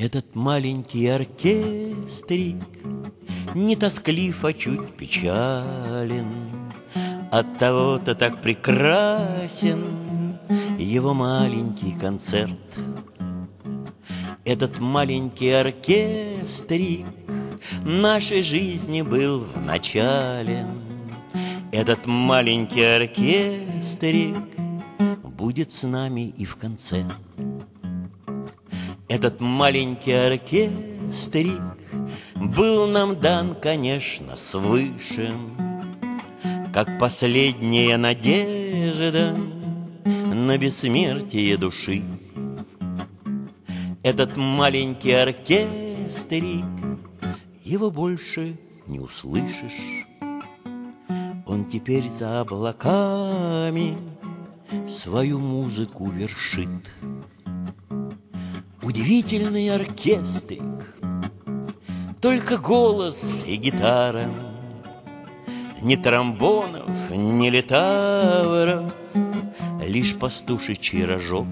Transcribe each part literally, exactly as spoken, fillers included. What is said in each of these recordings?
Этот маленький оркестрик не тосклив, а чуть печален. Оттого-то так прекрасен его маленький концерт. Этот маленький оркестрик нашей жизни был в начале. Этот маленький оркестрик будет с нами и в конце. Этот маленький оркестрик был нам дан, конечно, свыше, как последняя надежда на бессмертие души. Этот маленький оркестрик, его больше не услышишь. Он теперь за облаками свою музыку вершит. Удивительный оркестрик, только голос и гитара, ни тромбонов, ни литавров, лишь пастушечий рожок.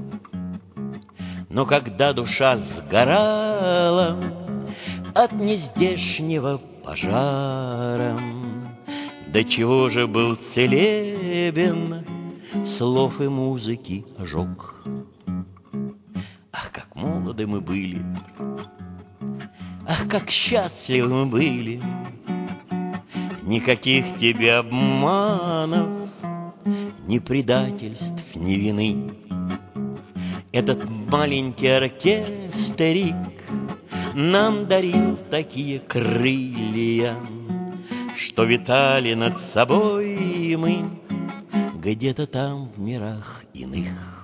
Но когда душа сгорала от нездешнего пожара, до чего же был целебен слов и музыки ожог. Ах, как молоды мы были, ах, как счастливы мы были. Никаких тебе обманов, ни предательств, ни вины. Этот маленький оркестрик нам дарил такие крылья, что витали над собой мы где-то там в мирах иных.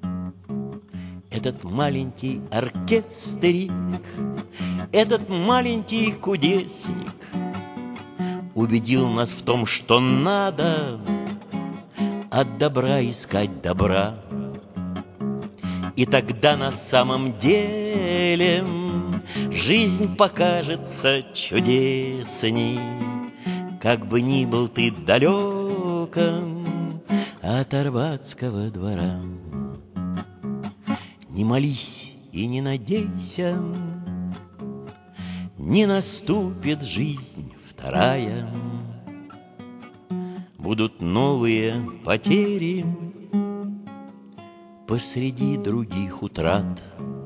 Этот маленький оркестрик, этот маленький кудесник убедил нас в том, что надо от добра искать добра. И тогда на самом деле жизнь покажется чудесней, как бы ни был ты далеком от Арбатского двора. Не молись и не надейся, не наступит жизнь вторая. Будут новые потери посреди других утрат.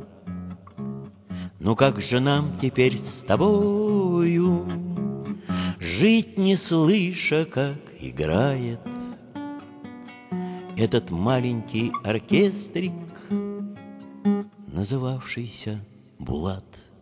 Но как же нам теперь с тобою жить, не слыша, как играет этот маленький оркестрик, называвшийся Булат?